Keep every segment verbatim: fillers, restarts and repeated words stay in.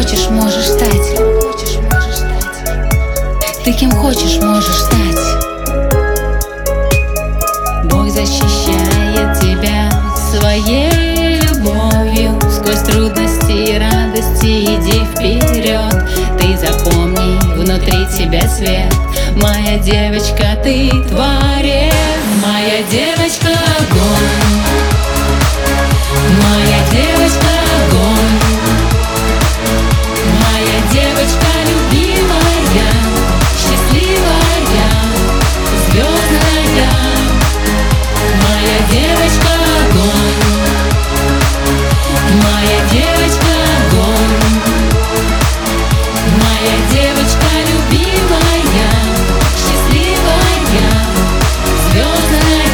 хочешь, можешь стать. Ты кем хочешь, можешь стать. Бог защищает тебя своей любовью. Сквозь трудности и радости иди вперед. Ты запомни, внутри тебя свет. Моя девочка, ты творец. Моя девочка огонь. Моя девочка огонь. Моя девочка любимая, счастливая, звездная. Моя девочка огонь. Моя девочка огонь. Моя девочка любимая, счастливая, звездная.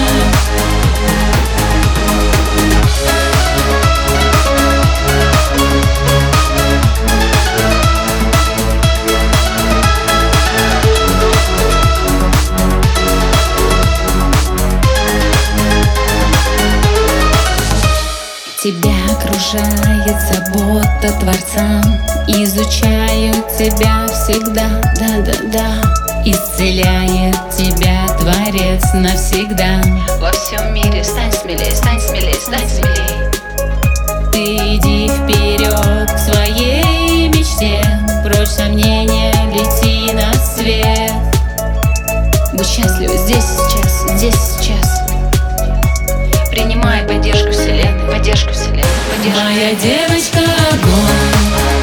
Тебя окружает забота Творца. Изучают тебя всегда, да-да-да. Исцеляет тебя Творец навсегда. Во всем мире стань смелее, стань смелее, стань смелее. Ты иди вперед к своей мечте. Прочь сомнения, лети на свет. Будь счастлива здесь сейчас, здесь сейчас. Принимай поддержку вселенной, поддержку вселенной, поддержку. Моя девочка огонь.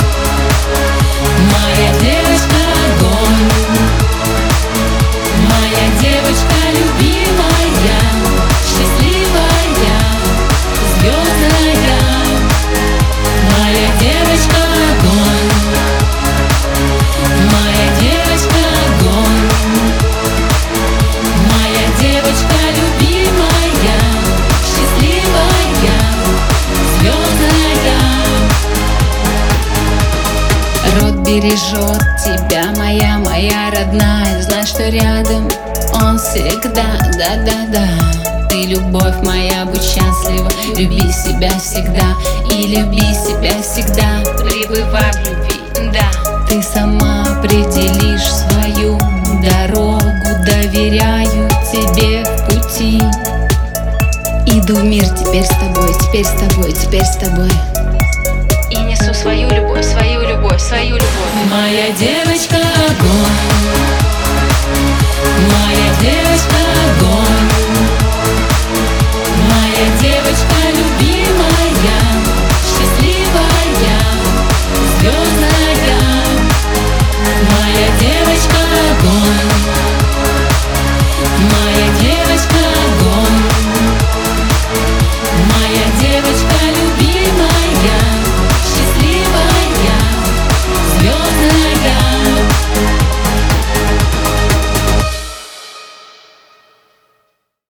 Моя девочка огонь. Моя девочка любимая, счастливая, звездная. Моя девочка огонь. Моя девочка огонь. Моя девочка любимая, счастливая, звездная. Род бережет тебя, моя, моя родная. Знай, что рядом он всегда, да-да-да. Ты любовь моя, будь счастлива, люби себя всегда. И люби себя всегда, пребывай в любви, да. Ты сама определишь свою дорогу. Доверяю тебе в пути. Иду в мир теперь с тобой, теперь с тобой, теперь с тобой. И несу свою любовь, свою любовь, свою любовь. Моя девочка огонь. Моя девочка